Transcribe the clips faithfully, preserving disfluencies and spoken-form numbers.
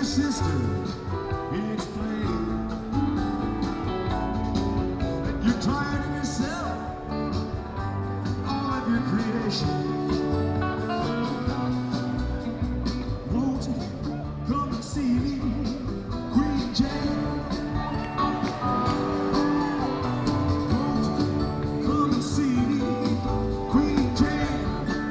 sisters, he explained that you're tired of yourself, all of your creation. Won't you come and see me, Queen Jane? Won't you come and see me, Queen Jane?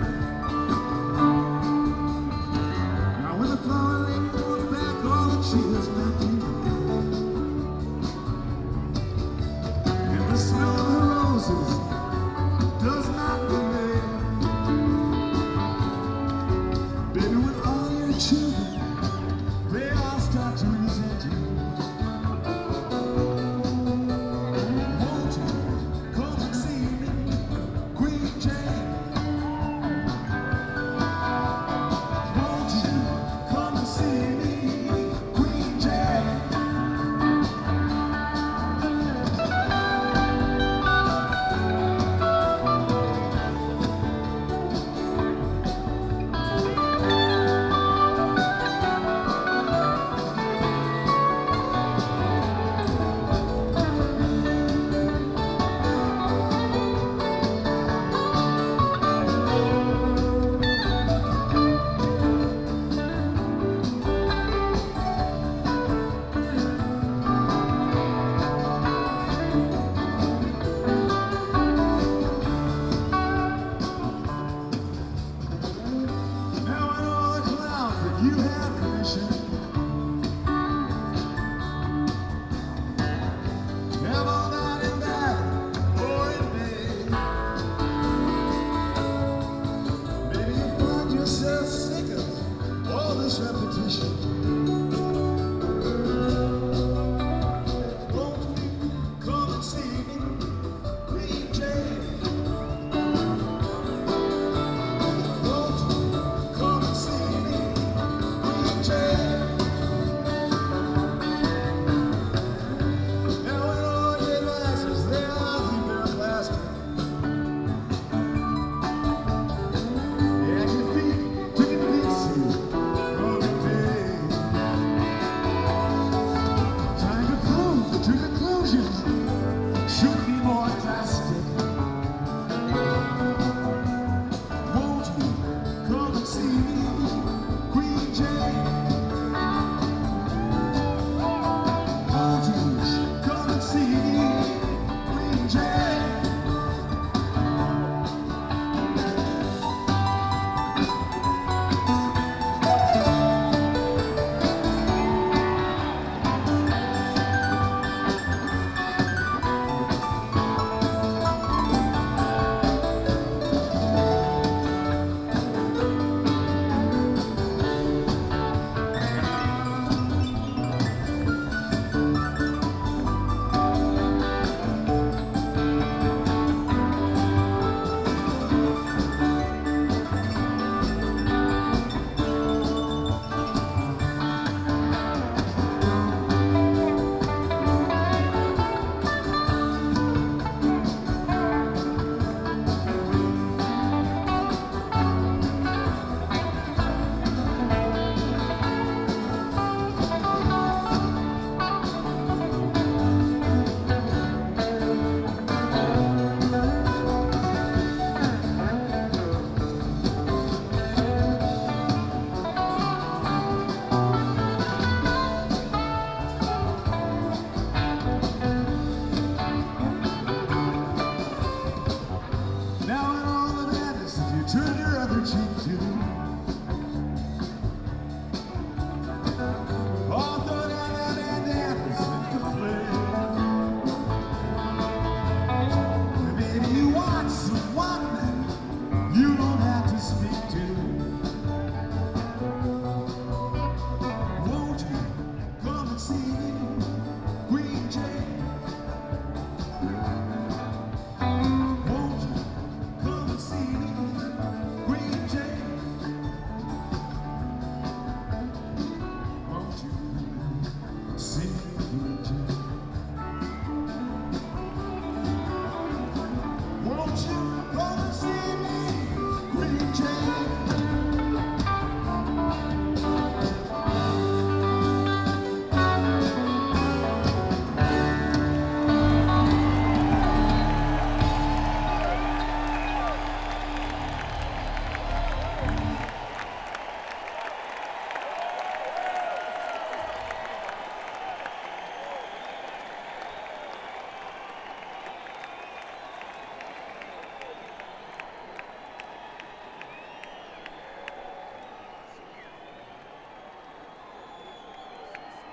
Now when the flower lady goes back, all that she has left me, and the smell of the roses does not remain. Baby, with all your children, they all start to resent you. Won't you come and see me, Queen Jane? Won't you come and see me, Queen Jane? Now I know the clouds that you have commissioned have all that in battle or in vain. Maybe you find yourself sick of all this repetition. Won't you come and see me, Queen Jane? Won't you come and see me, Queen Jane? Now when all your advisors, they all leave their plastic, and your feet to convince you of the pain.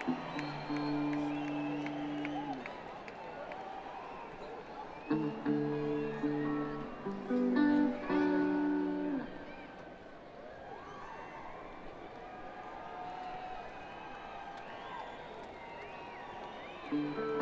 Thank you.